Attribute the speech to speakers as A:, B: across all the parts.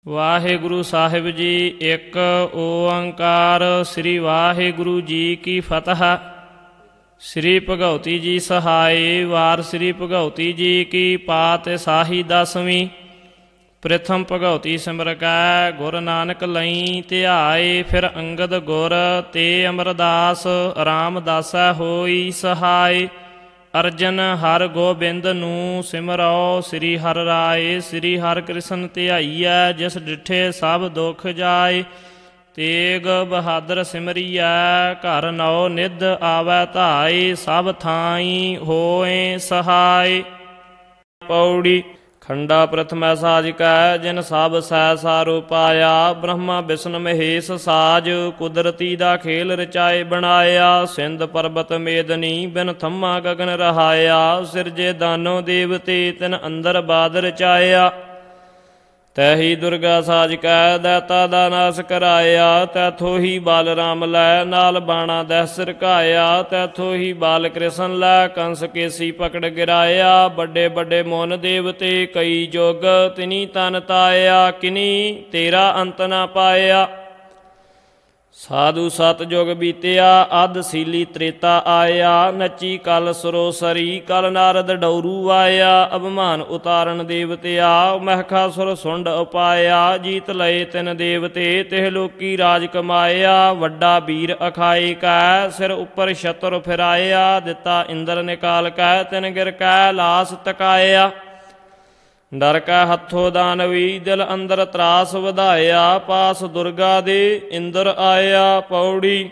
A: ਵਾਹਿਗੁਰੂ ਸਾਹਿਬ ਜੀ। ਇੱਕ ਓੰਕਾਰ। ਸ੍ਰੀ ਵਾਹਿਗੁਰੂ ਜੀ ਕੀ ਫਤਿਹ। ਸ੍ਰੀ ਭਗਉਤੀ ਜੀ ਸਹਾਏ। ਵਾਰ ਸ੍ਰੀ ਭਗਉਤੀ ਜੀ ਕੀ ਪਾਤ ਸਾਹੀ ਦਸਵੀਂ। ਪ੍ਰਥਮ ਭਗਉਤੀ ਸਿਮਰ ਕੈ ਗੁਰ ਨਾਨਕ ਲਈ ਧਿਆਏ। ਫਿਰ ਅੰਗਦ ਗੁਰ ਤੇ ਅਮਰਦਾਸ ਰਾਮਦਾਸੈ ਹੋਈ ਸਹਾਏ। ਅਰਜਨ ਹਰ ਗੋਬਿੰਦ ਨੂੰ ਸਿਮਰੋ ਸ੍ਰੀ ਹਰਿ ਰਾਏ। ਸ੍ਰੀ ਹਰਿ ਕ੍ਰਿਸ਼ਨ ਧਿਆਈਐ ਜਿਸ ਡਿਠੇ ਸਭ ਦੁਖ ਜਾਏ। ਤੇਗ ਬਹਾਦਰ ਸਿਮਰੀਐ ਘਰ ਨਉ ਨਿਧ ਆਵੈ ਧਾਏ। ਸਭ ਥਾਈ ਹੋਏ ਸਹਾਏ। ਪੌੜੀ। ਖੰਡਾ ਪ੍ਰਥਮੈ ਸਾਜ ਕੈ ਜਿਨ ਸਭ ਸਹਿ ਸਾਰੋ ਪਾਇਆ। ਬ੍ਰਹਮਾ ਬਿਸ਼ਨ ਮਹੇਸ਼ ਸਾਜ ਕੁਦਰਤੀ ਦਾ ਖੇਲ ਰਚਾਏ ਬਣਾਇਆ। ਸਿੰਧ ਪਰਬਤ ਮੇਦਨੀ ਬਿਨ ਥੰਮਾ ਗਗਨ ਰਹਾਇਆ। ਸਿਰਜੇ ਦਾਨੋ ਦੇਵਤੇ ਤਿਨ ਅੰਦਰ ਬਾਦ ਰਚਾਇਆ। ਤੈਹੀ ਦੁਰਗਾ ਸਾਜ ਕੈ ਦੈਤਾ ਦਾ ਨਾਸ ਕਰਾਇਆ। ਤੈਥੋਂ ਹੀ ਬਾਲ ਰਾਮ ਲੈ ਨਾਲ ਬਾਣਾ ਦਹਿ ਸਿਰਕਾਇਆ। ਤੈਥੋਂ ਹੀ ਬਾਲ ਕ੍ਰਿਸ਼ਨ ਲੈ ਕੰਸ ਕੇਸੀ ਪਕੜ ਗਿਰਾਇਆ। ਵੱਡੇ ਵੱਡੇ ਮੋਨ ਦੇਵਤੇ ਕਈ ਜੁਗ ਤਿਨੀ ਤਨ ਤਾਇਆ। ਕਿਨੀ ਤੇਰਾ ਅੰਤ ਨਾ ਪਾਇਆ। ਸਾਧੂ ਸਤ ਜੁਗ ਬੀਤਿਆ ਅੱਧ ਸੀਲੀ ਤ੍ਰੇਤਾ ਆਇਆ। ਨੱਚੀ ਕਲ ਸਰੋਸਰੀ ਕਲ ਨਾਰਦ ਡਉਰੂ ਆਇਆ। ਅਭਿਮਾਨ ਉਤਾਰਨ ਦੇਵਤਿਆ ਮਹਿਖਾਸੁਰ ਸੁੰਡ ਉਪਾਇਆ। ਜੀਤ ਲਏ ਤਿਨ ਦੇਵਤੇ ਤਿਹ ਲੋਕੀ ਰਾਜ ਕਮਾਇਆ। ਵੱਡਾ ਵੀਰ ਅਖਾਏ ਕੈ ਸਿਰ ਉੱਪਰ ਛਤਰ ਫਿਰਾਇਆ। ਦਿੱਤਾ ਇੰਦਰ ਨਿਕਾਲ ਕੈ ਤਿਨ ਗਿਰ ਕੈ ਲਾਸ ਤਕਾਇਆ। ਡਰ ਕੈ ਹੱਥੋਂ ਦਾਨਵੀ ਦਿਲ ਅੰਦਰ ਤਰਾਸ ਵਧਾਇਆ। ਪਾਸ ਦੁਰਗਾ ਦੇ ਇੰਦਰ ਆਇਆ। ਪੌੜੀ।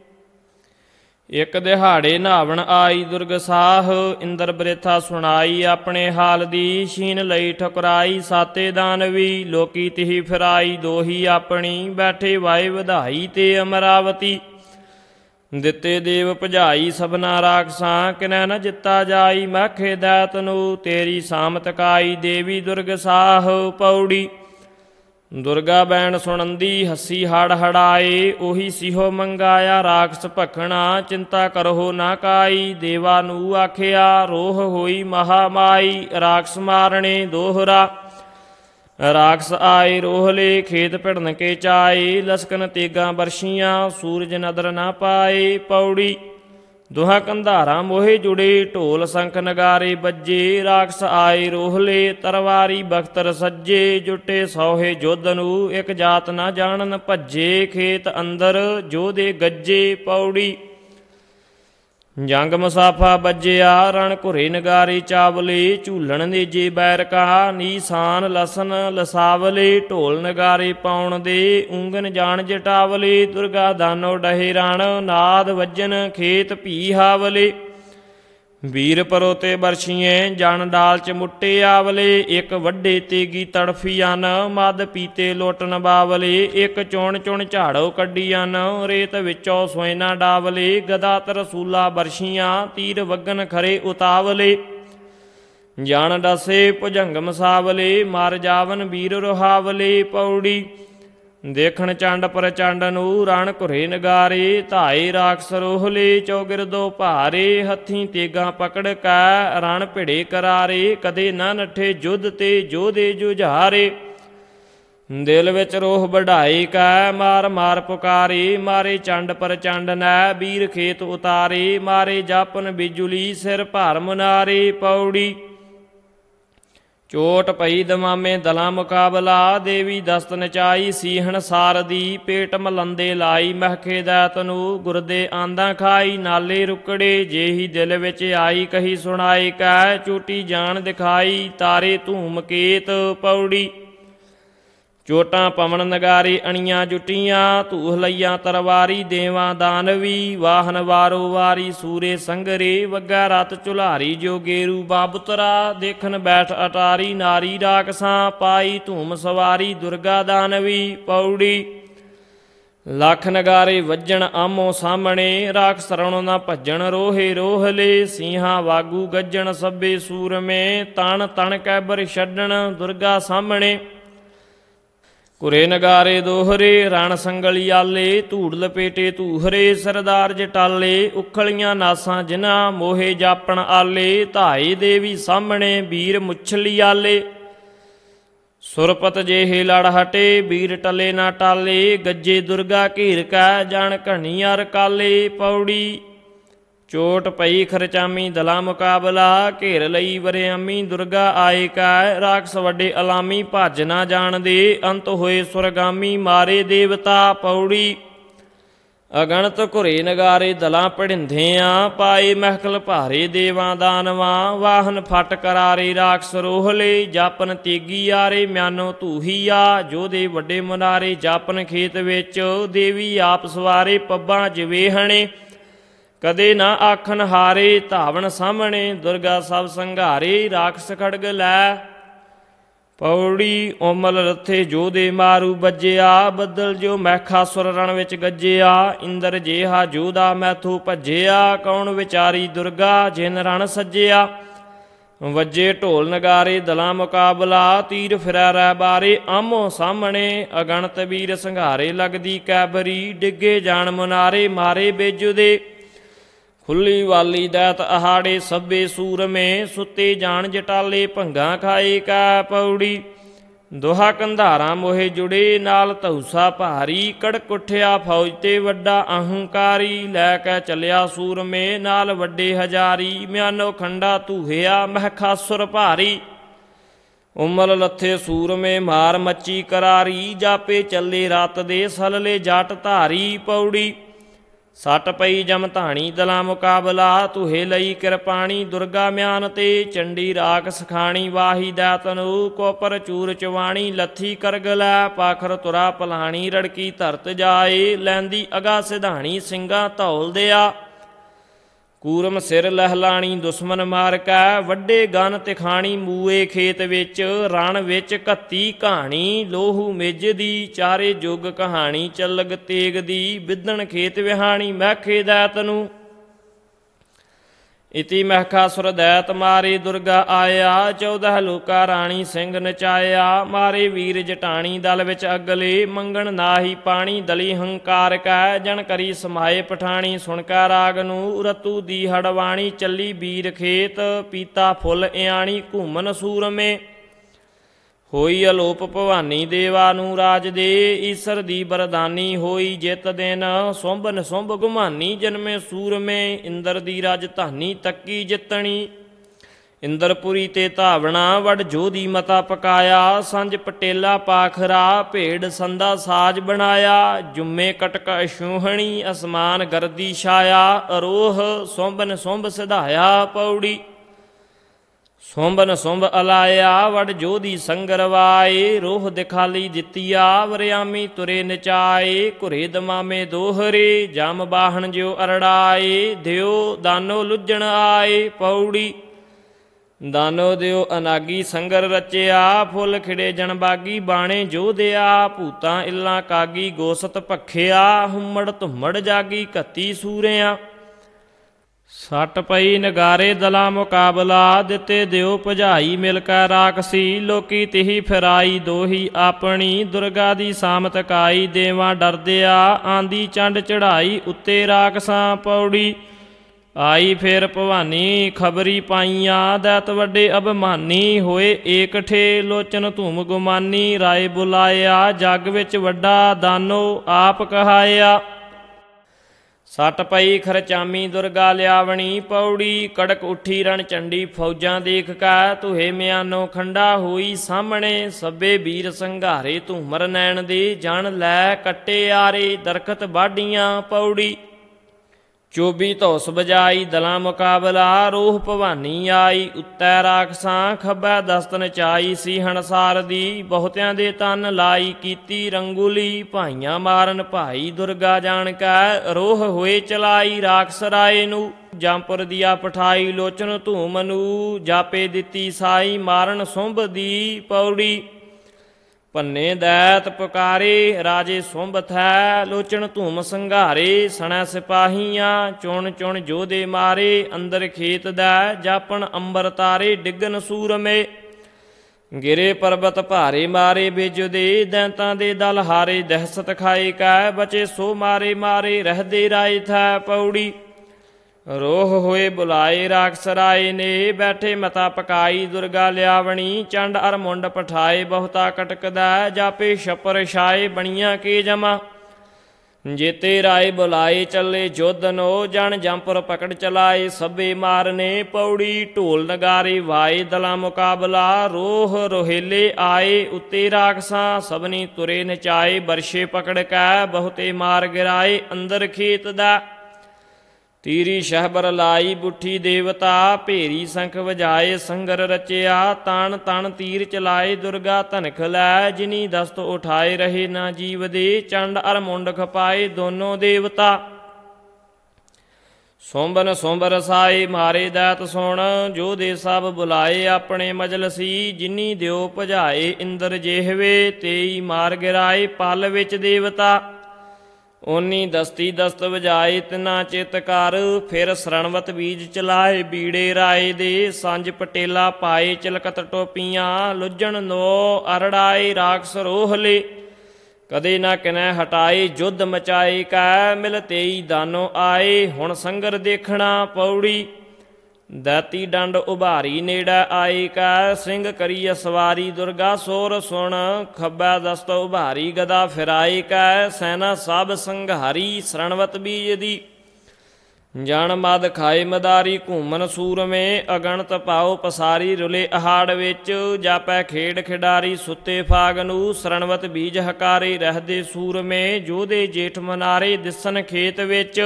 A: ਇੱਕ ਦਿਹਾੜੇ ਨਹਾਵਣ ਆਈ ਦੁਰਗ ਸਾਹ। ਇੰਦਰ ਬ੍ਰਿਥਾ ਸੁਣਾਈ ਆਪਣੇ ਹਾਲ ਦੀ। ਛੀਨ ਲਈ ਠੁਕਰਾਈ ਸਾਤੇ ਦਾਨਵੀ ਲੋਕੀ ਤਿਹੀ ਫਿਰਾਈ। ਦੋਹੀ ਆਪਣੀ ਬੈਠੇ ਵਾਏ ਵਧਾਈ ਤੇ ਅਮਰਾਵਤੀ। ਦਿੱਤੇ ਦੇਵ ਭਜਾਈ ਸਭਨਾ ਰਾਖਸਾਂ ਕਿਨੈ ਨ ਜਿੱਤਾ ਜਾਈ। ਮਹਿਖੇ ਦੈਤ ਨੂੰ ਤੇਰੀ ਸਾਮਤ ਕਾਈ। ਦੇਵੀ ਦੁਰਗ ਸਾਹ। ਪੌੜੀ। ਦੁਰਗਾ ਬੈਣ ਸੁਣੰਦੀ ਹੱਸੀ ਹੜ ਹੜਾਏ। ਉਹੀ ਸਿਹੋ ਮੰਗਾਇਆ ਰਾਖਸ ਭਖਣਾ। ਚਿੰਤਾ ਕਰਹੁ ਨਾ ਕਾਈ। ਦੇਵਾ ਨੂੰ ਆਖਿਆ ਰੋਹ ਹੋਈ ਮਹਾਮਾਈ। ਰਾਖਸ ਮਾਰਣੇ ਦੋਹਰਾ। ਰਾਖਸ ਆਏ ਰੋਹਲੇ ਖੇਤ ਭਿੜਨ ਕੇ ਚਾਏ। ਲਸਕਨ ਤੇਗਾਂ ਬਰਸ਼ੀਆਂ ਸੂਰਜ ਨਦਰ ਨਾ ਪਾਏ। ਪੌੜੀ। ਦੁਹਾ ਕੰਧਾਰਾਂ ਮੋਹੇ ਜੁੜੇ ਢੋਲ ਸੰਖ ਨਗਾਰੇ ਬੱਜੇ। ਰਾਖਸ ਆਏ ਰੋਹਲੇ ਤਰਵਾਰੀ ਬਖਤਰ ਸੱਜੇ। ਜੁਟੇ ਸੌਹੇ ਜੁੱਧ ਨੂੰ ਇੱਕ ਜਾਤ ਨਾ ਜਾਣਨ ਭੱਜੇ। ਖੇਤ ਅੰਦਰ ਜੋਧੇ ਗੱਜੇ। ਪੌੜੀ। ਜੰਗ ਮੁਸਾਫਾ ਬੱਜਿਆ ਰਣ ਘੁਰੇ ਨਗਾਰੇ ਚਾਵਲੇ। ਝੂਲਣ ਨੇਜੇ ਬੈਰ ਕਹਾ ਨੀਸਾਨ ਲਸਨ ਲਸਾਵਲੇ। ਢੋਲ ਨਗਾਰੇ ਪਾਉਣ ਦੇ ਉਂਗਨ ਜਾਣ ਜਟਾਵਲੇ। ਦੁਰਗਾ ਦਾਨੋ ਡਹੇ ਰਣ ਨਾਦ ਵੱਜਨ ਖੇਤ ਭੀ ਹਾਵਲੇ। ਵੀਰ ਪਰੋਤੇ ਬਰਸ਼ੀਏ ਜਨ ਡਾਲ ਚ ਮੁੱਟੇ ਆਵਲੇ। ਇੱਕ ਵੱਡੇ ਤੇਗੀ ਤੜਫੀਆਂ ਮਦ ਪੀਤੇ ਲੋਟਨ ਬਾਵਲੇ। ਇੱਕ ਚੁਣ ਚੁਣ ਝਾੜੋ ਕੱਢੀਆਂ ਰੇਤ ਵਿੱਚੋਂ ਸੋਇਨਾ ਡਾਵਲੇ। ਗਦਾ ਤਰਸੂਲਾ ਬਰਸ਼ੀਆਂ ਤੀਰ ਵਗਨ ਖਰੇ ਉਤਾਵਲੇ। ਜਨ ਡਸੇ ਭੁਜੰਗ ਮਸਾਵਲੇ ਮਰ ਜਾਵਨ ਵੀਰ ਰੁਹਾਵਲੇ। ਪੌੜੀ। ਦੇਖਣ ਚੰਡ ਪ੍ਰਚੰਡ ਨੂੰ ਰਣ ਘੁਰੇ ਨਗਾਰੇ। ਧਾਏ ਰਾਖਸ ਰੋਹਲੇ ਚੌਗਿਰਦੋ ਭਾਰੇ। ਹੱਥੀਂ ਤੇਗਾਂ ਪਕੜ ਕੈ ਰਣ ਭਿੜੇ ਕਰਾਰੇ। ਕਦੇ ਨਾ ਨੱਠੇ ਜੁੱਧ ਤੇ ਜੋਧੇ ਜੁਝਾਰੇ। ਦਿਲ ਵਿੱਚ ਰੋਹ ਵਢਾਏ ਕੈ ਮਾਰ ਮਾਰ ਪੁਕਾਰੇ। ਮਾਰੇ ਚੰਡ ਪ੍ਰਚੰਡ ਨੈ ਵੀਰ ਖੇਤ ਉਤਾਰੇ। ਮਾਰੇ ਜਾਪਨ ਬਿਜੁਲੀ ਸਿਰ ਭਾਰ ਮੁਨਾਰੇ। ਪੌੜੀ। ਚੋਟ ਪਈ ਦਮਾਮੇ ਦਲਾਂ ਮੁਕਾਬਲਾ। ਦੇਵੀ ਦਸਤ ਨਚਾਈ ਸੀਹਣ ਸਾਰਦੀ। ਪੇਟ ਮਲੰਦੇ ਲਾਈ ਮਹਿਖੇ ਦੈਤ ਨੂੰ। ਗੁਰਦੇ ਆਂਦਾ ਖਾਈ ਨਾਲੇ ਰੁਕੜੇ। ਜੇਹੀ ਦਿਲ ਵਿੱਚ ਆਈ ਕਹੀ ਸੁਣਾਏ ਕੈ ਚੋਟੀ ਜਾਣ ਦਿਖਾਈ ਤਾਰੇ ਧੂਮ ਕੇਤ। ਪੌੜੀ। ਚੋਟਾਂ ਪਵਨ ਨਗਾਰੇ ਅਣੀਆਂ ਜੁਟੀਆਂ। ਧੂਹ ਲਈਆਂ ਤਰਵਾਰੀ ਦੇਵਾਂ ਦਾਨਵੀ। ਵਾਹਨ ਵਾਰੋ ਵਾਰੀ ਸੂਰੇ ਸੰਗਰੇ। ਵੱਗਾ ਰਤ ਝੁਲਾਰੀ ਜੋ ਗੇਰੂ ਬਾਬੁਤਰਾ। ਦੇਖਣ ਬੈਠ ਅਟਾਰੀ ਨਾਰੀ ਰਾਖਸਾਂ ਪਾਈ ਧੂਮ ਸਵਾਰੀ ਦੁਰਗਾ ਦਾਨਵੀ। ਪੌੜੀ। ਲੱਖ ਨਗਾਰੇ ਵੱਜਣ ਆਮੋ ਸਾਹਮਣੇ। ਰਾਖਸ ਰਣੋਂ ਨਾ ਭੱਜਣ ਰੋਹੇ ਰੋਹਲੇ। ਸਿੰਘਾਂ ਵਾਗੂ ਗੱਜਣ ਸੱਬੇ ਸੂਰਮੇ। ਤਣ ਤਣ ਕੈਬਰ ਛੱਡਣ ਦੁਰਗਾ ਸਾਹਮਣੇ। ਘੁਰੇ ਨਗਾਰੇ ਦੋਹਰੇ ਰਣ ਸੰਗਲੀ ਆਲੇ। ਧੂੜ ਲਪੇਟੇ ਧੂਹਰੇ ਸਰਦਾਰ ਜਟਾਲੇ। ਉਖਲੀਆਂ ਨਾਸਾਂ ਜਿਨ੍ਹਾਂ ਮੋਹੇ ਜਾਪਣ ਆਲੇ। ਧਾਏ ਦੇਵੀ ਸਾਹਮਣੇ ਵੀਰ ਮੁੱਛਲੀ ਆਲੇ। ਸੁਰਪਤ ਜੇਹੇ ਲੜ ਹਟੇ, ਬੀਰ ਟਲੇ ਨਾ ਟਾਲੇ, ਗੱਜੇ ਦੁਰਗਾ ਘੇਰ ਕੈ, ਜਾਣ ਘਣੀ ਅਰ ਕਾਲੇ। ਪੌੜੀ ਚੋਟ ਪਈ ਖਰਚਾਮੀ ਦਲਾ ਮੁਕਾਬਲਾ, ਘੇਰ ਲਈ ਵਰਿਆਮੀ ਦੁਰਗਾ ਆਏ ਕੈ। ਰਾਖਸ ਵੱਡੇ ਅਲਾਮੀ ਭੱਜ ਨਾ ਜਾਣਦੇ, ਅੰਤ ਹੋਏ ਸੁਰਗਾਮੀ ਮਾਰੇ ਦੇਵਤਾ। ਪੌੜੀ ਅਗਣਤ ਘੁਰੇ ਨਗਾਰੇ ਦਲਾਂ ਪੜਿੰਧਿਆਂ, ਪਾਏ ਮਹਿਕਲ ਭਾਰੇ ਦੇਵਾਂ ਦਾਨਵਾਂ। ਵਾਹਨ ਫਟ ਕਰਾਰੇ ਰਾਖਸ ਰੋਹਲੇ, ਜਾਪਨ ਤੇਗੀ ਆਰੇ ਮਿਆਨੋ ਧੂਹੀਆ। ਜੋਧੇ ਵੱਡੇ ਮੁਨਾਰੇ ਜਾਪਨ ਖੇਤ ਵਿੱਚ, ਦੇਵੀ ਆਪ ਸਵਾਰੇ ਪੱਬਾਂ ਜਵੇਹਣੇ। ਕਦੇ ਨਾ ਆਖਣ ਹਾਰੇ, ਧਾਵਣ ਸਾਹਮਣੇ ਦੁਰਗਾ ਸਭ ਸੰਘਾਰੇ। ਰਾਖਸ ਖੜਗ ਲੈ। ਪੌੜੀ ਉਮਲ ਰੱਥੇ ਜੋਧੇ ਮਾਰੂ ਬੱਜਿਆ, ਬੱਦਲ ਜੋ ਮੈਖਾਸੁਰ ਰਣ ਵਿੱਚ ਗੱਜਿਆ। ਇੰਦਰ ਜੇਹਾ ਜੋਧਾ ਮੈਥੋਂ ਭੱਜਿਆ, ਕੌਣ ਵਿਚਾਰੀ ਦੁਰਗਾ ਜਿਨ ਰਣ ਸੱਜਿਆ। ਵੱਜੇ ਢੋਲ ਨਗਾਰੇ ਦਲਾਂ ਮੁਕਾਬਲਾ, ਤੀਰ ਫਿਰੈ ਰੈ ਬਾਰੇ ਆਮੋ ਸਾਹਮਣੇ। ਅਗਣਤ ਵੀਰ ਸੰਘਾਰੇ ਲੱਗਦੀ ਕੈਬਰੀ, ਡਿੱਗੇ ਜਾਣ ਮੁਨਾਰੇ ਮਾਰੇ ਬੇਜੂ ਦੇ। ਖੁੱਲੀ ਵਾਲੀ ਦੈਤ ਅਹਾੜੇ ਸੱਬੇ ਸੂਰਮੇ, ਸੁੱਤੇ ਜਾਣ ਜਟਾਲੇ ਭੰਗਾਂ ਖਾਏ ਕੈ। ਪੌੜੀ ਦੋਹਾ ਕੰਧਾਰਾਂ ਮੋਹੇ ਜੁੜੇ, ਨਾਲ ਧੌਸਾ ਭਾਰੀ। ਕੜਕ ਉੱਠਿਆ ਫੌਜ ਤੇ ਵੱਡਾ ਅਹੰਕਾਰੀ, ਲੈ ਕੇ ਚੱਲਿਆ ਸੂਰਮੇ ਨਾਲ ਵੱਡੇ ਹਜ਼ਾਰੀ। ਮਿਆਨੋ ਖੰਡਾ ਧੂਹਿਆ ਮਹਿਖਾਸੁਰ ਭਾਰੀ, ਉਮਲ ਲੱਥੇ ਸੂਰਮੇ ਮਾਰ ਮੱਚੀ ਕਰਾਰੀ। ਜਾਪੇ ਚੱਲੇ ਰਾਤ ਦੇ ਸਲਲੇ ਜੱਟ ਧਾਰੀ। ਪੌੜੀ ਸੱਟ ਪਈ ਜਮ ਧਾਣੀ ਦਲਾਂ ਮੁਕਾਬਲਾ, ਧੂਹੇ ਲਈ ਕਿਰਪਾਣੀ ਦੁਰਗਾ ਮਿਆਨ ਤੇ। ਚੰਡੀ ਰਾਖ ਸਖਾਣੀ ਵਾਹੀ ਦੈਤਨੂ, ਕੋਪਰ ਚੂਰ ਚਵਾਣੀ ਲੱਥੀ ਕਰਗ ਲੈ। ਪਾਖਰ ਤੁਰਾ ਪਲਾਣੀ ਰੜਕੀ ਧਰਤ ਜਾਏ, ਲੈਂਦੀ ਅਗਾ ਸਿਧਾਣੀ ਸਿੰਘਾਂ ਧੌਲ ਦਿਆ। ਕੂਰਮ ਸਿਰ ਲਹਿਲਾਣੀ ਦੁਸ਼ਮਨ ਮਾਰ ਕੈ, ਵੱਡੇ ਗਨ ਤਿਖਾਣੀ ਮੂਏ ਖੇਤ ਵਿੱਚ। ਰਣ ਵਿੱਚ ਘੱਤੀ ਕਹਾਣੀ ਲੋਹੂ ਮਿੱਝ ਦੀ, ਚਾਰੇ ਜੁਗ ਕਹਾਣੀ ਚੱਲਗ ਤੇਗ ਦੀ। ਬਿੱਦਣ ਖੇਤ ਵਿਹਾਣੀ ਮਹਿਖੇ ਦੈਤ ਨੂੰ, ਇਤੀ ਮਹਿਖਾਸੁਰ ਦੈਤ ਮਾਰੇ ਦੁਰਗਾ ਆਇਆ। 14 ਲੋਕਾ ਰਾਣੀ ਸਿੰਘ ਨਚਾਇਆ, ਮਾਰੇ ਵੀਰ ਜਟਾਣੀ ਦਲ ਵਿੱਚ ਅਗਲੇ। ਮੰਗਣ ਨਾਹੀ ਪਾਣੀ ਦਲੀ ਹੰਕਾਰ ਕੈ, ਜਨ ਕਰੀ ਸਮਾਏ ਪਠਾਣੀ। ਸੁਣ ਕੈ ਰਾਗ ਨੂੰ ਰਤੂ ਦੀ ਹੜਵਾਣੀ, ਚੱਲੀ ਵੀਰ ਖੇਤ ਪੀਤਾ ਫੁੱਲ ਇਆਣੀ। ਘੂਮਨ ਸੂਰਮੇ ਹੋਈ ਅਲੋਪ ਭਵਾਨੀ, ਦੇਵਾ ਨੂੰ ਰਾਜ ਦੇ। ਈਸਰ ਦੀ ਬਰਦਾਨੀ ਹੋਈ ਜਿਤ ਦਿਨ, ਸੁੰਭ ਨਿਸੁੰਭ ਗੁਮਾਨੀ ਜਨਮੇ ਸੂਰਮੇ। ਇੰਦਰ ਦੀ ਰਾਜਧਾਨੀ ਤੱਕੀ ਜਿੱਤਣੀ, ਇੰਦਰਪੁਰੀ ਤੇ ਧਾਵਣਾ। ਵਡ ਜੋਧੀ ਮਤਾ ਪਕਾਇਆ, ਸੰਜ ਪਟੇਲਾ ਪਾਖਰਾ। ਭੇਡ ਸੰਦਾ ਸਾਜ ਬਣਾਇਆ, ਜੁੰਮੇ ਕਟਕ ਅਛੂਹਣੀ। ਅਸਮਾਨ ਗਰਦੀ ਛਾਇਆ, ਅਰੋਹ ਸੁੰਭ ਨਿਸੁੰਭ ਸਿਧਾਇਆ। ਪੌੜੀ ਸੁੰਭ ਨਿਸੁੰਭ ਅਲਾਇਆ, ਵਡ ਜੋਧੀ ਸੰਗਰਵਾਏ। ਰੋਹ ਦਿਖਾਲੀ ਦਿੱਤੀਆ, ਵਰਿਆਮੀ ਤੁਰੇ ਨਚਾਏ। ਘੁਰੇ ਦਮਾਮੇ ਦੋਹਰੇ, ਜਮ ਬਾਹਣ ਜਿਉ ਅਰੜਾਏ। ਦਿਓ ਦਾਨੋ ਲੁੱਜਣ ਆਏ। ਪੌੜੀ ਦਾਨੋ ਦਿਓ ਅਨਾਗੀ ਸੰਗਰ ਰਚਿਆ, ਫੁੱਲ ਖਿੜੇ ਜਨਬਾਗੀ। ਬਾਣੇ ਜੋਧਿਆ ਭੂਤਾਂ ਇੱਲਾਂ ਕਾਗੀ, ਗੋਸਤ ਭਖਿਆ। ਹੁਮੜ ਧੁੰਮੜ ਜਾਗੀ ਘੱਤੀ ਸੂਰਿਆਂ, ਸੱਟ ਪਈ ਨਗਾਰੇ ਦਲਾਂ ਮੁਕਾਬਲਾ। ਦਿੱਤੇ ਦਿਓ ਭਜਾਈ ਮਿਲ ਕੈ ਰਾਖਸੀ, ਲੋਕੀ ਤਿਹੀ ਫਿਰਾਈ ਦੋਹੀ ਆਪਣੀ। ਦੁਰਗਾ ਦੀ ਸਾਮਤ ਕਾਈ, ਦੇਵਾਂ ਡਰਦਿਆ। ਆਂਦੀ ਚੰਡ ਚੜਾਈ ਉੱਤੇ ਰਾਖਸਾਂ। ਪੌੜੀ ਆਈ ਫਿਰ ਭਵਾਨੀ ਖਬਰੀ ਪਾਈਆਂ, ਦੈਤ ਵੱਡੇ ਅਭਿਮਾਨੀ। ਹੋਏ ਏਕਠੇ ਲੋਚਨ ਧੂਮ ਗੁਮਾਨੀ, ਰਾਏ ਬੁਲਾਇਆ। ਜੱਗ ਵਿੱਚ ਵੱਡਾ ਦਾਨੋ ਆਪ ਕਹਾਇਆ। ਸੱਟ ਪਈ ਖਰਚਾਮੀ ਦੁਰਗਾ ਲਿਆਵਣੀ। ਪੌੜੀ ਕੜਕ ਉੱਠੀ ਰਣ ਚੰਡੀ ਫੌਜਾਂ ਦੇਖ ਕੈ, ਧੂਹੇ ਮਿਆਨੋ ਖੰਡਾ ਹੋਈ ਸਾਹਮਣੇ। ਸੱਬੇ ਵੀਰ ਸੰਘਾਰੇ ਧੂਮਰ ਨੈਣ ਦੇ, ਜਣ ਲੈ ਕੱਟੇ ਆਰੇ ਦਰਖਤ ਬਾਢੀਆਂ। ਪੌੜੀ ਚੋਬੀ ਧੌਸ ਬਜਾਈ ਦਲਾਂ ਮੁਕਾਬਲਾ, ਰੋਹ ਭਵਾਨੀ ਆਈ ਉੱਤੈ ਰਾਖਸਾਂ। ਖੱਬੈ ਦਸਤ ਨਚਾਈ ਸੀ ਹਣਸਾਰ ਦੀ, ਬਹੁਤਿਆਂ ਦੇ ਤਨ ਲਾਈ ਕੀਤੀ ਰੰਗੂਲੀ। ਭਾਈਆਂ ਮਾਰਨ ਭਾਈ ਦੁਰਗਾ ਜਾਣ ਕੈ, ਰੋਹ ਹੋਏ ਚਲਾਈ ਰਾਖਸ ਰਾਏ ਨੂੰ। ਜੰਪੁਰ ਦੀਆ ਪਠਾਈ ਲੋਚਨ ਧੂਮ ਨੂੰ, ਜਾਪੇ ਦਿੱਤੀ ਸਾਈ ਮਾਰਨ ਸੁੰਭ ਦੀ। ਪੌੜੀ ਭੰਨੇ ਦੈਤ ਪੁਕਾਰੇ, ਰਾਜੇ ਸੁੰਭ ਥੈ। ਲੋਚਨ ਧੂਮ ਸੰਘਾਰੇ, ਸਣੈ ਸਿਪਾਹੀਆਂ। ਚੁਣ ਚੁਣ ਜੋਧੇ ਮਾਰੇ, ਅੰਦਰ ਖੇਤ ਦੈ। ਜਾਪਣ ਅੰਬਰ ਤਾਰੇ, ਡਿੱਗਨ ਸੂਰਮੇ। ਗਿਰੇ ਪਰਬਤ ਭਾਰੇ ਮਾਰੇ ਬਿਜ ਦੇ, ਦੈਂਤਾਂ ਦੇ ਦਲ ਹਾਰੇ ਦਹਿਸ਼ਤ ਖਾਏ ਕੈ। ਬਚੇ ਸੋ ਮਾਰੇ ਮਾਰੇ, ਰਹਦੇ ਰਾਏ ਥੈ। ਪੌੜੀ ਰੋਹ ਹੋਏ ਬੁਲਾਏ ਰਾਖਸ ਰਾਏ ਨੇ, ਬੈਠੇ ਮਤਾ ਪਕਾਈ ਦੁਰਗਾ ਲਿਆਵਣੀ। ਚੰਡ ਅਰ ਮੁੰਡ ਪਠਾਏ ਬਹੁਤਾ ਕਟਕਦਾ, ਜਾਪੇ ਛਪਰ ਛਾਏ ਬਣੀਆਂ ਕੇ ਜਮਾ। ਜੇਤੇ ਰਾਏ ਬੁਲਾਏ ਚੱਲੇ ਜੋਧਨੋ, ਜਨ ਜੰਪੁਰ ਪਕੜ ਚਲਾਏ ਸਭੇ ਮਾਰਨੇ। ਪੌੜੀ ਢੋਲ ਨਗਾਰੇ ਵਾਏ ਦਲਾ ਮੁਕਾਬਲਾ, ਰੋਹ ਰੋਹੇਲੇ ਆਏ ਉੱਤੇ ਰਾਖਸਾਂ। ਸਭਨੀ ਤੁਰੇ ਨਚਾਏ ਬਰਸ਼ੇ ਪਕੜ ਕੈ, ਬਹੁਤੇ ਮਾਰ ਗਿਰਾਏ ਅੰਦਰ ਖੇਤ ਦਾ। ਤੀਰੀ ਸ਼ਹਬਰ ਲਾਈ ਬੁੱਠੀ ਦੇਵਤਾ, ਭੇਰੀ ਸੰਖ ਵਜਾਏ ਸੰਗਰ ਰਚਿਆ। ਤਣ ਤਣ ਤੀਰ ਚਲਾਏ ਦੁਰਗਾ ਧਨਖ ਲੈ, ਜਿਨੀ ਦਸਤ ਉਠਾਏ ਰਹੇ ਨਾ ਜੀਵ ਦੇ। ਚੰਡ ਅਰ ਮੁੰਡ ਖਪਾਏ ਦੋਨੋਂ ਦੇਵਤਾ, ਸੋਂਬਨ ਸੋਂਬ ਰਸਾਏ ਮਾਰੇ ਦੈਤ ਸੁਣ। ਜੋ ਦੇ ਸਭ ਬੁਲਾਏ ਆਪਣੇ ਮਜਲਸੀ, ਜਿਨੀ ਦਿਓ ਭਜਾਏ ਇੰਦਰ ਜਿਹਵੇ। ਤੇਈ ਮਾਰ ਗਿਰਾਏ ਪਲ ਵਿੱਚ ਦੇਵਤਾ, ਓਨੀ ਦਸਤੀ ਦਸਤ ਵਜਾਏ ਤਿਨਾ ਚਿਤ ਕਰ। ਫਿਰ ਸਰਣਵਤ ਬੀਜ ਚਲਾਏ ਬੀੜੇ ਰਾਏ ਦੇ, ਸੰਜ ਪਟੇਲਾ ਪਾਏ ਚਿਲਕਤ ਟੋਪੀਆਂ। ਲੁੱਜਣ ਨੋ ਅਰੜਾਏ ਰਾਖਸ ਰੋਹਲੇ, ਕਦੇ ਨਾ ਕਿਨੈ ਹਟਾਏ ਜੁੱਧ ਮਚਾਏ ਕੈ। ਮਿਲ ਤੇਈ ਦਾਨੋ ਆਏ ਹੁਣ ਸੰਗਰ ਦੇਖਣਾ। ਪੌੜੀ ਦਾਤੀ ਡੰਡ ਉਭਾਰੀ ਨੇੜਾ ਆਏ ਕੈ, ਸਿੰਘ ਕਰੀ ਅਸਵਾਰੀ ਦੁਰਗਾ ਸੋਰ ਸੁਣ। ਖੱਬਾ ਦਸਤ ਉਭਾਰੀ ਗਦਾ ਫਿਰਾਏ ਕੈ, ਸੈਨਾ ਸਭ ਸੰਘਾਰੀ ਸਰਣਵਤ ਬੀਜ ਦੀ। ਜਨ ਮਦ ਖਾਏ ਮਦਾਰੀ ਘੂਮਨ ਸੂਰਮੇ, ਅਗਣਤ ਪਾਓ ਪਸਾਰੀ ਰੁਲੇ ਅਹਾੜ ਵਿੱਚ। ਜਾਪੈ ਖੇਡ ਖਿਡਾਰੀ ਸੁੱਤੇ ਫਾਗਨੂ, ਸਰਣਵਤ ਬੀਜ ਹਕਾਰੇ ਰਹਦੇ ਸੂਰਮੇ। ਜੋਧੇ ਜੇਠ ਮਨਾਰੇ ਦਿਸਣ ਖੇਤ ਵਿੱਚ,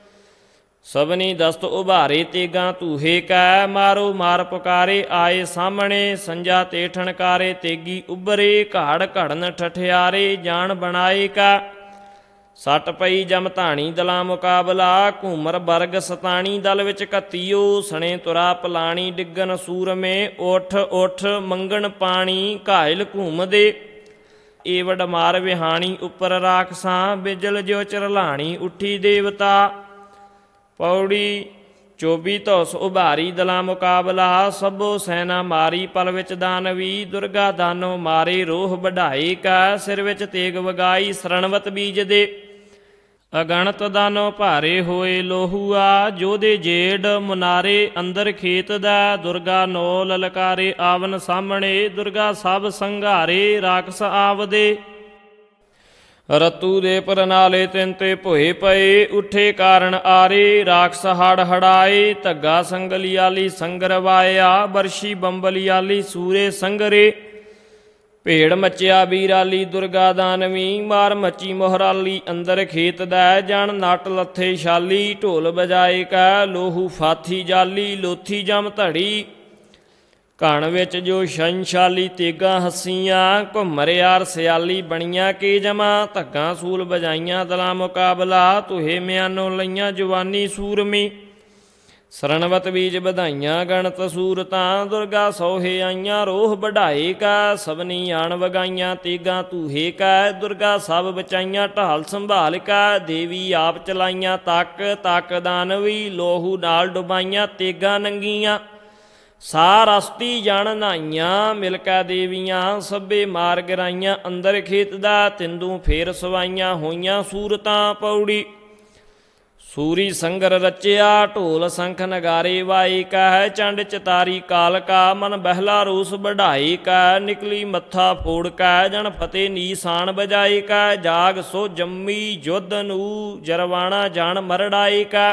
A: ਸਭਨੀ ਦਸਤ ਉਭਾਰੇ ਤੇਗਾ ਧੂਹੇ ਕੈ। ਮਾਰੋ ਮਾਰ ਪੁਕਾਰੇ ਆਏ ਸਾਹਮਣੇ, ਸੰਜਾ ਤੇ ਠਣਕਾਰੇ ਤੇਗੀ ਉੱਭਰੇ। ਘਾੜ ਘੜਨ ਠਠਿਆਰੇ ਜਾਣ ਬਣਾਏ ਕਾ, ਸੱਟ ਪਈ ਜਮਧਾਣੀ ਦਲਾ ਮੁਕਾਬਲਾ। ਘੂਮਰ ਬਰਗ ਸਤਾਣੀ ਦਲ ਵਿੱਚ ਘੱਤੀਓ, ਸਣੇ ਤੁਰਾ ਪਲਾਣੀ ਡਿੱਗਣ ਸੂਰਮੇ। ਉੱਠ ਉੱਠ ਮੰਗਣ ਪਾਣੀ ਘਾਇਲ ਘੂਮਦੇ, ਏਵੜ ਮਾਰ ਵਿਹਾਣੀ ਉੱਪਰ ਰਾਖਸਾਂ। ਬਿਜਲ ਜਿਉ ਚਰਲਾਣੀ ਉੱਠੀ ਦੇਵਤਾ। ਪੌੜੀ ਚੋਬੀ ਧੌਸ ਉਭਾਰੀ ਦਲਾ ਮੁਕਾਬਲਾ, ਸਭੋ ਸੈਨਾ ਮਾਰੀ ਪਲ ਵਿੱਚ ਦਾਨਵੀ। ਦੁਰਗਾ ਦਾਨੋ ਮਾਰੇ ਰੋਹ ਵਢਾਈ ਕੈ, ਸਿਰ ਵਿੱਚ ਤੇਗ ਵਗਾਈ ਸਰਣਵਤ ਬੀਜ ਦੇ। ਅਗਣਤ ਦਾਨੋ ਭਾਰੇ ਹੋਏ ਲੋਹੂਆ, ਜੋਧੇ ਜੇਡ ਮੁਨਾਰੇ ਅੰਦਰ ਖੇਤ ਦਾ। ਦੁਰਗਾ ਨੋ ਲਲਕਾਰੇ ਆਵਨ ਸਾਹਮਣੇ, ਦੁਰਗਾ ਸਭ ਸੰਘਾਰੇ ਰਾਖਸ ਆਵਦੇ। ਰਤੂ ਦੇ ਪਰਨਾਲੇ ਤਿੰਨ ਤੇ ਭੋਏ ਪਏ, ਉੱਠੇ ਕਾਰਨ ਆਰੇ ਰਾਖਸ ਹੜ ਹੜਾਏ। ਧੱਗਾ ਸੰਗਲੀਆਲੀ ਸੰਗਰ ਵਾਇਆ, ਬਰਸ਼ੀ ਬੰਬਲੀਆਲੀ ਸੂਰੇ ਸੰਗਰੇ। ਭੇੜ ਮੱਚਿਆ ਬੀਰਾਲੀ ਦੁਰਗਾ ਦਾਨਵੀ, ਮਾਰ ਮੱਚੀ ਮੋਹਰਾਲੀ ਅੰਦਰ ਖੇਤ ਦਾ। ਜਣ ਨੱਟ ਲੱਥੇ ਛਾਲੀ ਢੋਲ ਬਜਾਏ ਕੈ, ਲੋਹੂ ਫਾਥੀ ਜਾਲੀ ਲੋਥੀ ਜਮ ਧੜੀ। ਘਣ ਵਿੱਚ ਜੋ ਸ਼ੰਸ਼ਾਲੀ ਤੇਗਾਂ ਹੱਸੀਆਂ, ਘੁੰਮਰ ਯਾਰ ਸਿਆਲੀ ਬਣੀਆਂ ਕੇ ਜਮਾ। ਧੱਗਾਂ ਸੂਲ ਬਜਾਈਆਂ ਦਲਾ ਮੁਕਾਬਲਾ, ਤੁਹੇ ਮਿਆਨੋਂ ਲਈਆਂ ਜਵਾਨੀ ਸੂਰਮੀ। ਸਰਣਵਤ ਬੀਜ ਵਧਾਈਆਂ ਗਣਤ ਸੂਰਤਾਂ, ਦੁਰਗਾ ਸੋਹੇ ਆਈਆਂ ਰੋਹ ਵਢਾਏ ਕਾ। ਸਭਨੀ ਆਣ ਵਗਾਈਆਂ ਤੇਗਾਂ ਧੂਹੇ ਕੈ, ਦੁਰਗਾ ਸਭ ਬਚਾਈਆਂ ਢਾਲ ਸੰਭਾਲ ਕਾ। ਦੇਵੀ ਆਪ ਚਲਾਈਆਂ ਤੱਕ ਤੱਕ ਦਾਨਵੀ, ਲੋਹੂ ਨਾਲ ਡੁਬਾਈਆਂ ਤੇਗਾਂ ਨੰਗੀਆਂ। ਸਾਰਸਤੀ ਜਣ ਨਹਾਈਆਂ ਮਿਲ ਕੈ ਦੇਵੀਆਂ, ਸਭੇ ਮਾਰ ਗਿਰਾਈਆਂ ਅੰਦਰ ਖੇਤ ਦਾ। ਤਿੰਦੂ ਫੇਰ ਸਵਾਈਆਂ ਹੋਈਆਂ ਸੂਰਤਾਂ। ਪੌੜੀ ਸੂਰੀ ਸੰਗਰ ਰਚਿਆ ਢੋਲ ਸੰਖ ਨਗਾਰੇ ਵਾਈ ਕੈ। ਚੰਡ ਚਤਾਰੀ ਕਾਲਕਾ ਮਨ ਬਹਿਲਾ ਰੋਸ ਵਢਾਈ ਕੈ। ਨਿਕਲੀ ਮੱਥਾ ਫੋੜ ਕੈ ਜਣ ਫਤਿਹ ਨੀਸਾਨ ਬਜਾਈ ਕੈ। ਜਾਗ ਸੋ ਜੰਮੀ ਜੁੱਧ ਨੂੰ ਜਰਵਾਣਾ ਜਣ ਮਰੜਾਈ ਕੈ।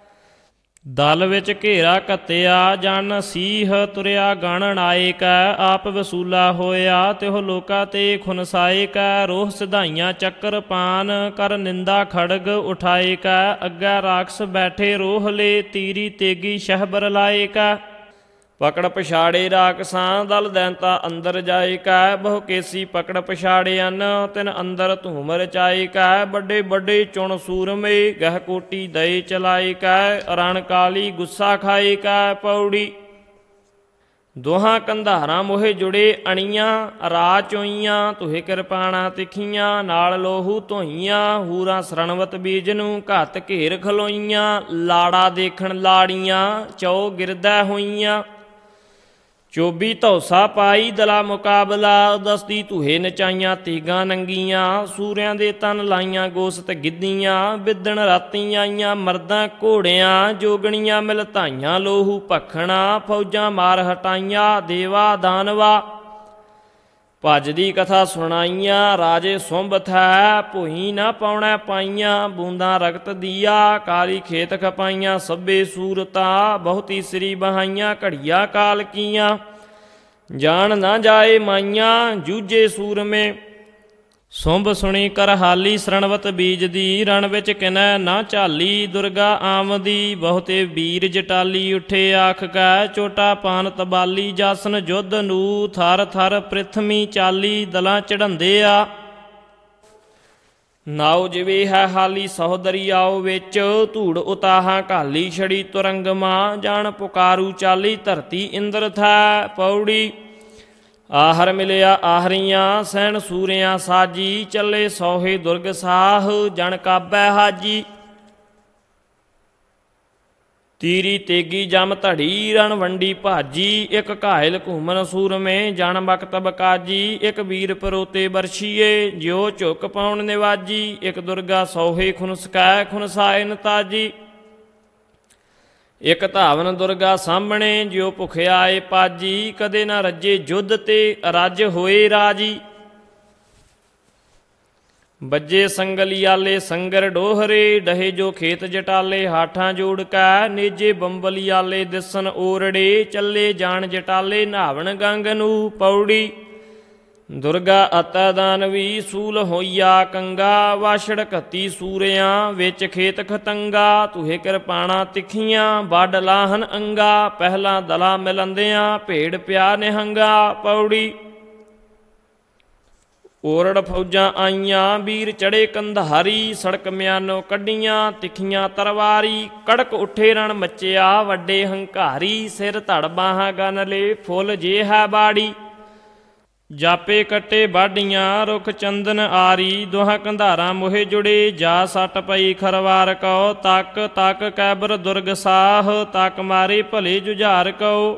A: ਦਲ ਵਿੱਚ ਘੇਰਾ ਘੱਤਿਆ ਜਨ ਸੀਹ ਤੁਰਿਆ ਗਣ ਆਏ ਕੈ। ਆਪ ਵਸੂਲਾ ਹੋਇਆ ਤਿਹੁ ਲੋਕਾ ਤੇ ਖੁਨਸਾਏ ਕੈ। ਰੋਹ ਸਿਧਾਈਆਂ ਚੱਕਰ ਪਾਨ ਕਰ ਨਿੰਦਾ ਖੜਗ ਉਠਾਏ ਕੈ। ਅੱਗੇ ਰਾਖਸ ਬੈਠੇ ਰੋਹਲੇ ਤੀਰੀ ਤੇਗੀ ਸ਼ਹਬਰ ਲਾਏ ਕੈ। ਪਕੜ ਪਛਾੜੇ ਰਾਖਸਾਂ ਦਲ ਦੈਂਤਾ ਅੰਦਰ ਜਾਏ ਕੈ। ਬਹੁ ਕੇਸੀ ਪਕੜ ਪਛਾੜਿਆਨ ਤਿਨ ਅੰਦਰ ਧੂਮ ਰਚਾਏ ਕੈ। ਵੱਡੇ ਵੱਡੇ ਚੁਣ ਸੂਰਮੇ ਗਹਿ ਕੋਟੀ ਦਏ ਚਲਾਏ ਕੈ। ਰਣ ਕਾਲੀ ਗੁੱਸਾ ਖਾਏ ਕੈ। ਪੌੜੀ ਦੋਹਾਂ ਕੰਧਾਰਾਂ ਮੋਹੇ ਜੁੜੇ ਅਣੀਆਂ ਰਾਹ ਚੋਈਆਂ। ਤੁਹੇ ਕਿਰਪਾਣਾ ਤਿੱਖੀਆਂ ਨਾਲ ਲੋਹੂ ਧੋਈਆਂ। ਹੂਰਾਂ ਸਰਣਵਤ ਬੀਜ ਨੂੰ ਘੱਤ ਘੇਰ ਖਲੋਈਆਂ। ਲਾੜਾ ਦੇਖਣ ਲਾੜੀਆਂ ਚੌ ਗਿਰਦਾ ਹੋਈਆਂ। ਚੋਬੀ ਧੌਸਾ ਪਾਈ ਦਲਾ ਮੁਕਾਬਲਾ, ਦਸਤੀ ਧੂਹੇ ਨਚਾਈਆਂ ਤੀਗਾਂ ਨੰਗੀਆਂ, ਸੂਰਿਆਂ ਦੇ ਤਨ ਲਾਈਆਂ ਗੋਸਤ ਗਿੱਧੀਆਂ, ਬਿੱਦਣ ਰਾਤੀ ਆਈਆਂ ਮਰਦਾਂ ਘੋੜਿਆਂ, ਜੋਗਣੀਆਂ ਮਿਲ ਧਾਈਆਂ ਲੋਹੂ ਭਖਣਾ, ਫੌਜਾਂ ਮਾਰ ਹਟਾਈਆਂ ਦੇਵਾ ਦਾਨਵਾ। ਭੱਜ ਦੀ ਕਥਾ ਸੁਣਾਈਆਂ ਰਾਜੇ ਸੁੰਭ ਥੈ, ਭੂਈ ਨਾ ਪਾਉਣਾ ਪਾਈਆਂ, ਬੂੰਦਾਂ ਰਗਤ ਦੀਆ ਕਾਲੀ ਖੇਤ ਖਪਾਈਆਂ, ਸਭੇ ਸੂਰਤਾਂ ਬਹੁਤੀ ਸ੍ਰੀ ਬਹਾਈਆਂ, ਘੜੀਆਂ ਕਾਲ ਕੀਆਂ ਜਾਣ ਨਾ ਜਾਏ ਮਾਈਆਂ, ਜੂਝੇ ਸੂਰਮੇ। ਸੁੰਭ ਸੁਣੀ ਕਰਹਾਲੀ ਸਰਣਵਤ ਬੀਜ ਦੀ, ਰਣ ਵਿੱਚ ਕਿਨੈ ਨਾ ਝਾਲੀ, ਦੁਰਗਾ ਆਮਦੀ ਬਹੁਤੇ ਵੀਰ ਜਟਾਲੀ, ਉੱਠੇ ਆਖ ਕੈ ਚੋਟਾ ਪਾਨ ਤਬਾਲੀ, ਜਾਸਨ ਜੁੱਧ ਨੂੰ ਥਰ ਥਰ ਪ੍ਰਿਥਮੀ ਚਾਲੀ, ਦਲਾਂ ਚੜ੍ਹੰਦੇ ਆ ਨਾਉ ਜਿਵੇਂ ਹੈ ਹਾਲੀ, ਸਹੋਦਰੀ ਆਓ ਵਿੱਚ ਧੂੜ ਉਤਾਹਾਂ ਘਾਲੀ, ਛੜੀ ਤੁਰੰਗਮਾ ਜਾਣ ਪੁਕਾਰੂ ਚਾਲੀ, ਧਰਤੀ ਇੰਦਰ ਥੈ ਪੌੜੀ। ਆਹਰ ਮਿਲਿਆ ਆਹਰੀਆਂ ਸੈਣ ਸੂਰਿਆਂ ਸਾਜੀ, ਚੱਲੇ ਸੋਹੇ ਦੁਰਗ ਸਾਹ ਜਣ ਕਾਬੈ ਹਾਜੀ। ਤੀਰੀ ਤੇਗੀ ਜਮ ਧੜੀ ਰਣ ਵੰਡੀ ਭਾਜੀ, ਇੱਕ ਘਾਇਲ ਘੂਮਨ ਸੂਰਮੇ ਜਣ ਮਕਤਬ ਕਾਜੀ, ਇੱਕ ਵੀਰ ਪਰੋਤੇ ਬਰਛੀਏ ਜਿਉ ਝੁਕ ਪਾਉਣ ਨਿਵਾਜੀ, ਇੱਕ ਦੁਰਗਾ ਸੋਹੇ ਖੁਨਸਕੈ ਖੁਨਸਾਏ ਨਤਾਜੀ। ਇੱਕ ਧਾਵਨ ਦੁਰਗਾ ਸਾਹਮਣੇ ਜਿਉ ਭੁਖਿਆ ਏ ਪਾਜੀ, ਕਦੇ ਨਾ ਰੱਜੇ ਜੁੱਧ ਤੇ ਰੱਜ ਹੋਏ ਰਾਜੀ। ਬੱਜੇ ਸੰਗਲੀਆਲੇ ਸੰਗਰ ਡੋਹਰੇ, ਡਹੇ ਜੋ ਖੇਤ ਜਟਾਲੇ ਹਾਠਾਂ ਜੋੜ ਕੈ, ਨੇਜੇ ਬੰਬਲੀਆਲੇ ਦਿਸਣ ਓਰੜੇ, ਚੱਲੇ ਜਾਣ ਜਟਾਲੇ ਨਹਾਵਣ ਗੰਗ ਨੂੰ ਪੌੜੀ। ਦੁਰਗਾ ਅਤੈ ਦਾਨਵੀ ਸੂਲ ਹੋਈਆ ਕੰਗਾ, ਵਾਛੜ ਘੱਤੀ ਸੂਰਿਆਂ ਵਿੱਚ ਖੇਤ ਖਤੰਗਾ, ਤੁਹੇ ਕਿਰਪਾਣਾ ਤਿੱਖੀਆਂ ਵੱਢ ਲਾਹਨ ਅੰਗਾ, ਪਹਿਲਾਂ ਦਲਾ ਮਿਲੰਦਿਆਂ ਭੇੜ ਪਿਆ ਨਿਹੰਗਾ ਪੌੜੀ। ਓਰੜ ਫੌਜਾਂ ਆਈਆਂ ਵੀਰ ਚੜੇ ਕੰਧਾਰੀ, ਸੜਕ ਮਿਆਨੋਂ ਕੱਢੀਆਂ ਤਿੱਖੀਆਂ ਤਰਵਾਰੀ, ਕੜਕ ਉੱਠੇ ਰਣ ਮੱਚਿਆ ਵੱਡੇ ਹੰਕਾਰੀ, ਸਿਰ ਧੜ ਬਾਹਾਂ ਗਨ ਲੇ ਫੁੱਲ ਜੇ ਹੈ ਬਾੜੀ। ਜਾਪੇ ਕੱਟੇ ਬਾਡੀਆਂ ਰੁੱਖ ਚੰਦਨ ਆਰੀ, ਦੋਹਾਂ ਕੰਧਾਰਾਂ ਮੋਹੇ ਜੁੜੇ ਜਾ ਸੱਟ ਪਈ ਖਰਵਾਰ ਕਉ, ਤੱਕ ਤੱਕ ਕੈਬਰ ਦੁਰਗ ਸਾਹ, ਤੱਕ ਮਾਰੇ ਭਲੇ ਜੁਝਾਰ ਕਉ।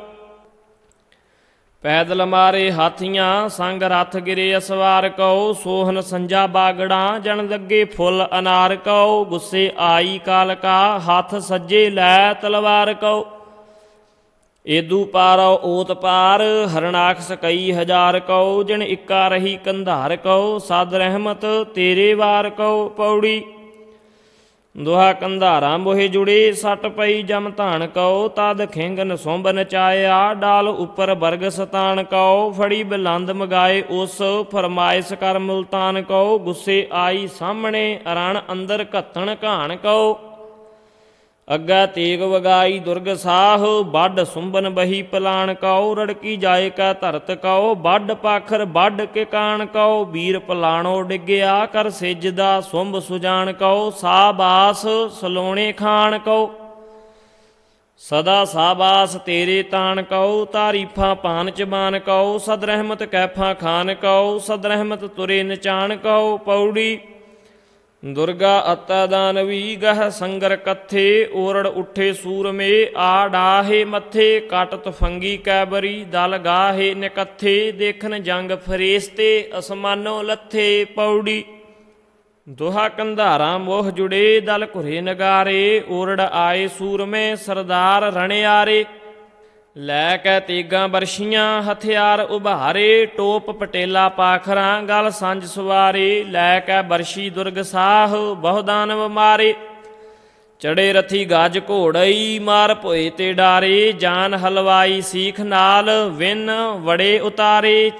A: ਪੈਦਲ ਮਾਰੇ ਹਾਥੀਆਂ ਸੰਗ ਰਥ ਗਿਰੇ ਅਸਵਾਰ ਕਉ, ਸੋਹਨ ਸੰਜਾ ਬਾਗੜਾਂ ਜਣ ਲੱਗੇ ਫੁੱਲ ਅਨਾਰ ਕਉ, ਗੁੱਸੇ ਆਈ ਕਾਲਕਾ ਹੱਥ ਸੱਜੇ ਲੈ ਤਲਵਾਰ ਕਉ। ਏਦੂ ਪਾਰੋ ਓਤ ਪਾਰ ਹਰਣਾਕਸ ਕਈ ਹਜ਼ਾਰ ਕਉ, ਜਿਣ ਇੱਕਾ ਰਹੀ ਕੰਧਾਰ ਕਉ, ਸਦ ਰਹਿਮਤ ਤੇਰੇ ਵਾਰ ਕਉ ਪੌੜੀ। ਦੋਹਾ ਕੰਧਾਰਾਂ ਮੋਹੇ ਜੁੜੇ ਸੱਟ ਪਈ ਜਮ ਧਾਨ ਕਉ, ਤਦ ਖਿੰਗ ਨਸੁੰਭ ਨਚਾਇਆ ਡਾਲ ਉੱਪਰ ਬਰਗ ਸਤਾਨ ਕਉ, ਫੜੀ ਬਿਲੰਦ ਮਗਾਏ ਉਸ ਫਰਮਾਇਸ਼ ਕਰ ਮੁਲਤਾਨ ਕਉ, ਗੁੱਸੇ ਆਈ ਸਾਹਮਣੇ ਰਣ ਅੰਦਰ ਘੱਤਣ ਘਾਣ ਕਉ। ਅੱਗਾ ਤੇਗ ਵਗਾਈ ਦੁਰਗ ਸਾਹ, ਵੱਢ ਸੁੰਬਨ ਬਹੀ ਪਲਾਣ ਕਉ, ਰੜਕੀ ਜਾਏ ਕਾ ਧਰਤ ਕਉ, ਵੱਢ ਪਾਖਰ ਵੱਢ ਕੇ ਕਾਣ ਕਉ, ਵੀਰ ਪਲਾਣੋ ਡਿੱਗਿਆ ਕਰ ਸਿਜਦਾ ਸੁੰਭ ਸੁਜਾਨ ਕਉ, ਸਾਬਾਸ ਸਲੋਣੇ ਖਾਨ ਕਉ। ਸਦਾ ਸਾਬਾਸ ਤੇਰੇ ਤਾਣ ਕਉ, ਤਾਰੀਫਾਂ ਪਾਨ ਚਬਾਨ ਕਉ, ਸਦ ਰਹਿਮਤ ਕੈਫਾਂ ਖਾਨ ਕਉ, ਸਦ ਰਹਿਮਤ ਤੁਰੇ ਨਚਾਣ ਕਉ ਪੌੜੀ। ਦੁਰਗਾ ਅਤੈ ਦਾਨਵੀ ਗਹ ਸੰਗਰ ਕੱਥੇ, ਓਰੜ ਉੱਠੇ ਸੂਰਮੇ ਆ ਡਾਹੇ ਮੱਥੇ, ਕੱਟ ਤਫੰਗੀ ਕੈਬਰੀ ਦਲ ਗਾਹੇ ਨਿਕੱਥੇ, ਦੇਖਣ ਜੰਗ ਫਰੇਸਤੇ ਅਸਮਾਨੋਂ ਲੱਥੇ ਪੌੜੀ। ਦੋਹਾ ਕੰਧਾਰਾਂ ਮੋਹ ਜੁੜੇ ਦਲ ਘੁਰੇ ਨਗਾਰੇ, ਓਰੜ ਆਏ ਸੂਰਮੇ ਸਰਦਾਰ ਰਣਿਆਰੇ, ਲੈ ਕੇ ਤੇਗਾਂ ਬਰਸ਼ੀਆਂ ਹਥਿਆਰ ਉਭਾਰੇ, ਟੋਪ ਪਟੇਲਾ ਪਾਖਰਾਂ ਗਲ ਸੰਜ ਸਵਾਰੇ, ਲੈ ਕੇ ਬਰਸ਼ੀ ਦੁਰਗ ਸਾਹ ਬਹੁ ਦਾਨਵ ਮਾਰੇ। ਚੜੇ ਰਥੀ ਗਜ ਘੋੜਈ ਮਾਰ ਭੋਏ ਤੇ ਡਾਰੇ, ਜਾਨ ਹਲਵਾਈ ਸੀਖ ਨਾਲ ਵਿਨ ਵੜੇ ਉਤਾਰੇ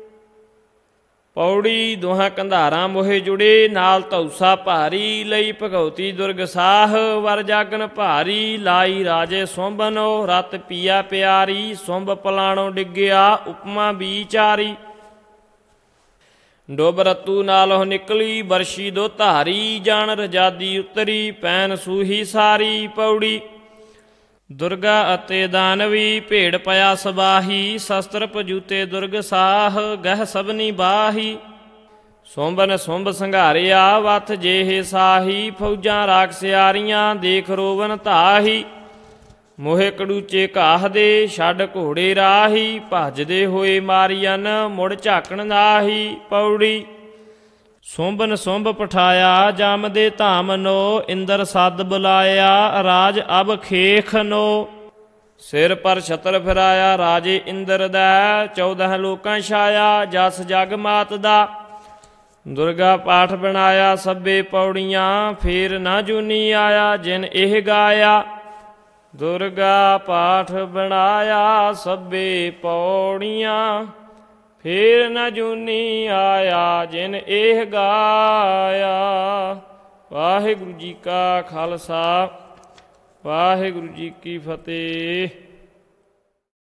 A: ਪੌੜੀ। ਦੋਹਾਂ ਕੰਧਾਰਾਂ ਮੋਹੇ ਜੁੜੇ ਨਾਲ ਧੌਸਾ ਭਾਰੀ, ਲਈ ਭਗਉਤੀ ਦੁਰਗ ਸਾਹ ਵਰ ਜਾਗਨ ਭਾਰੀ, ਲਾਈ ਰਾਜੇ ਸੁੰਭਨੋ ਰਤ ਪੀਆ ਪਿਆਰੀ, ਸੁੰਭ ਪਲਾਣੋਂ ਡਿੱਗਿਆ ਉਪਮਾ ਵਿਚਾਰੀ। ਡੁੱਬ ਰਤੂ ਨਾਲੋਂ ਨਿਕਲੀ ਬਰਸ਼ੀ ਦੋ ਧਾਰੀ, ਜਾਣ ਰਜਾਦੀ ਉਤਰੀ ਪੈਨ ਸੂਹੀ ਸਾਰੀ ਪੌੜੀ। ਦੁਰਗਾ ਅਤੇ ਦਾਨਵੀ ਭੇੜ ਪਿਆ ਸਬਾਹੀ, ਸ਼ਸਤਰ ਪਜੂਤੇ ਦੁਰਗ ਸਾਹ ਗਹਿ ਸਭਨੀ ਬਾਹੀ। ਸੁੰਭਨ ਸੁੰਭ ਸੰਘਾਰਿਆ ਵਥ ਜੇਹੇ ਸਾਹੀ, ਫੌਜਾਂ ਰਾਖਸਿਆਰੀਆਂ ਦੇਖ ਰੋਵਨ ਧਾਹੀ। ਮੋਹਿ ਕੜੂਚੇ ਘਾਹ ਦੇ, ਛੱਡ ਘੋੜੇ ਰਾਹੀ, ਭੱਜਦੇ ਹੋਏ ਮਾਰੀਅਨ, ਮੁੜ ਝਾਕਣ ਨਾਹੀ। ਪੌੜੀ ਸੁੰਭਨ ਸੁੰਭ ਪਠਾਇਆ, ਜਮ ਦੇ ਧਾਮ ਨੋ, ਇੰਦਰ ਸੱਦ ਬੁਲਾਇਆ, ਰਾਜ ਅਬ ਖੇਖ ਨੋ। ਸਿਰ ਪਰ ਛਤਰ ਫਿਰਾਇਆ, ਰਾਜੇ ਇੰਦਰ ਦਾ, 14 ਲੋਕਾਂ ਛਾਇਆ, ਜਸ ਜਗ ਮਾਤ ਦਾ। ਦੁਰਗਾ ਪਾਠ ਬਣਾਇਆ, ਸਭੇ ਪੌੜੀਆਂ, ਫੇਰ ਨਾ ਜੂਨੀ ਆਇਆ, ਜਿਨ ਇਹ ਗਾਇਆ। ਦੁਰਗਾ ਪਾਠ ਬਣਾਇਆ, ਸਭੇ ਪੌੜੀਆਂ, ਫੇਰ ਨਾ ਜੂਨੀ ਆਇਆ, ਜਿਨ ਇਹ ਗਾਇਆ। ਵਾਹਿਗੁਰੂ ਜੀ ਕਾ ਖਾਲਸਾ, ਵਾਹਿਗੁਰੂ ਜੀ ਕੀ ਫਤਿਹ।